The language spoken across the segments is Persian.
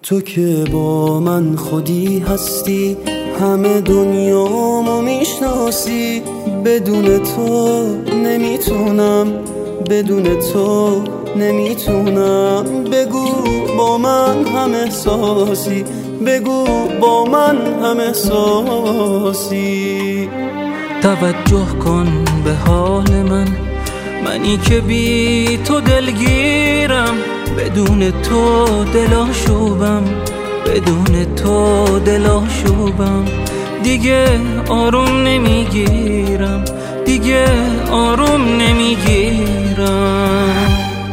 تو که با من خودی هستی، همه دنیامو میشناسی. بدون تو نمیتونم، بدون تو نمیتونم. بگو با من هم احساسی، بگو با من هم احساسی. توجه کن به حال من، منی که بی تو دلگیرم. بدون تو دلاشوبم، بدون تو دلاشوبم. دیگه آروم نمیگیرم، دیگه آروم نمیگیرم.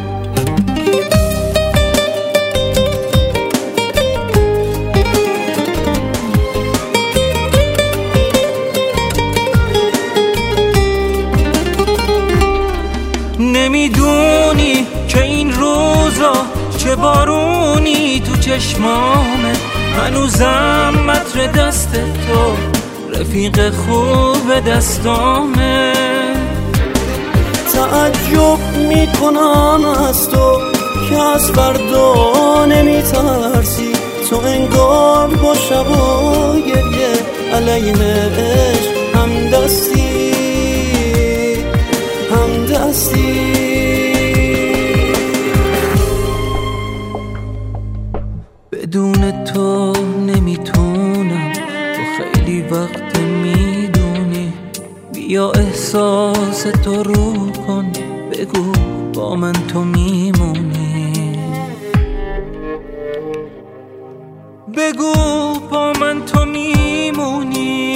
نمیدونی که این روزا چه بارونی تو چشمامه. هنوزم متر دست تو رفیق خوب دستامه. تعجب میکنم از تو که از فردا نمیترسی. تو انگار با شب و گریه علیهش همدستی، همدستی. بدون تو نمیتونم، تو خیلی وقت میدونی. بیا احساس تو رو کن، بگو با من تو میمونی. بگو با من تو میمونی.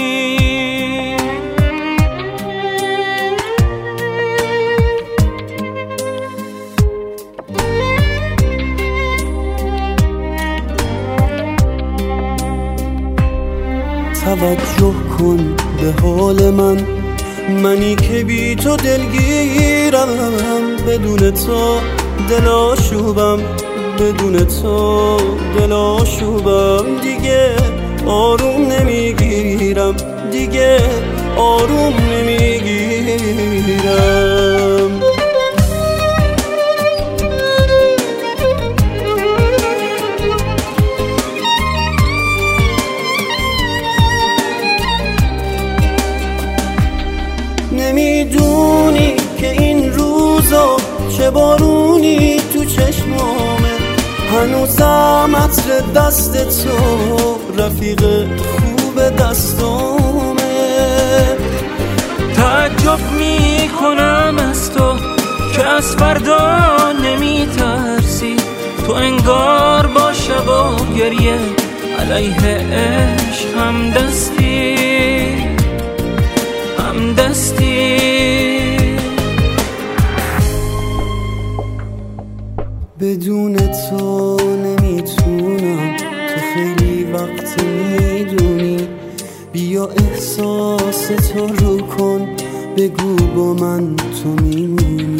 توجه کن به حال من، منی که بی تو دلگیرم. بدون تو دلاشوبم، بدون تو دلاشوبم. دیگه آروم نمیگیرم، دیگه آروم نمیگیرم. نمیدونی که این روزا چه بارونی تو چشمامه. هنوزم عطر دست تو رفیق خوب دستامه. تعجب میکنم از تو که از فردا نمیترسی. تو انگار با شب و گریه علیه عشق همدستی، همدستی. بدون تو نمیتونم، تو خیلی وقت میدونی. بیا احساس تو رو کن، بگو با من تو میمونی.